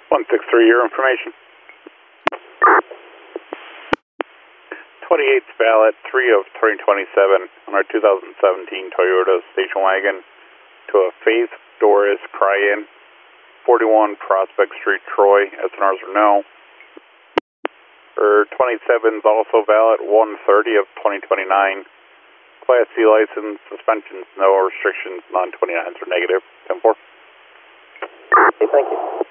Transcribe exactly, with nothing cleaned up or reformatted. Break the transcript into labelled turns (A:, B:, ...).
A: one six three, your information. twenty-eighth ballot, three of twenty twenty-seven on our two thousand seventeen Toyota station wagon to a Faith Doris Cry-In, forty-one Prospect Street, Troy. S N Rs are no. Or twenty-seven is also valid, one thirty of twenty twenty-nine. Class C license, suspensions, no restrictions, non twenty-nines are negative. ten four.
B: Okay, thank you.